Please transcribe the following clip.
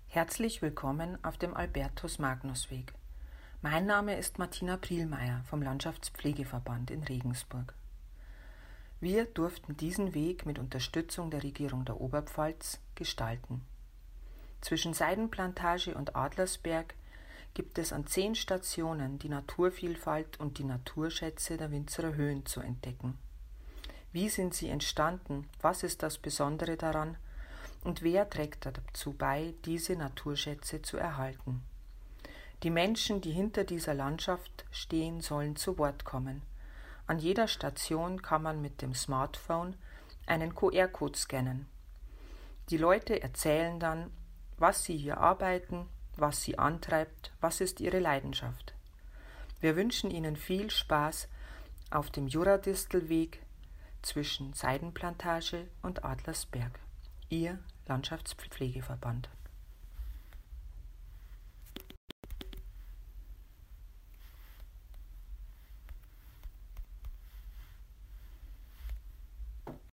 Herzlich willkommen auf dem Albertus-Magnus-Weg. Mein Name ist Martina Prielmeier vom Landschaftspflegeverband in Regensburg. Wir durften diesen Weg mit Unterstützung der Regierung der Oberpfalz gestalten. Zwischen Seidenplantage und Adlersberg gibt es an 10 Stationen die Naturvielfalt und die Naturschätze der Winzerer Höhen zu entdecken. Wie sind sie entstanden? Was ist das Besondere daran? Und wer trägt dazu bei, diese Naturschätze zu erhalten? Die Menschen, die hinter dieser Landschaft stehen, sollen zu Wort kommen. An jeder Station kann man mit dem Smartphone einen QR-Code scannen. Die Leute erzählen dann, was sie hier arbeiten, was sie antreibt, was ist ihre Leidenschaft. Wir wünschen Ihnen viel Spaß auf dem Juradistelweg zwischen Seidenplantage und Adlersberg. Ihr Landschaftspflegeverband.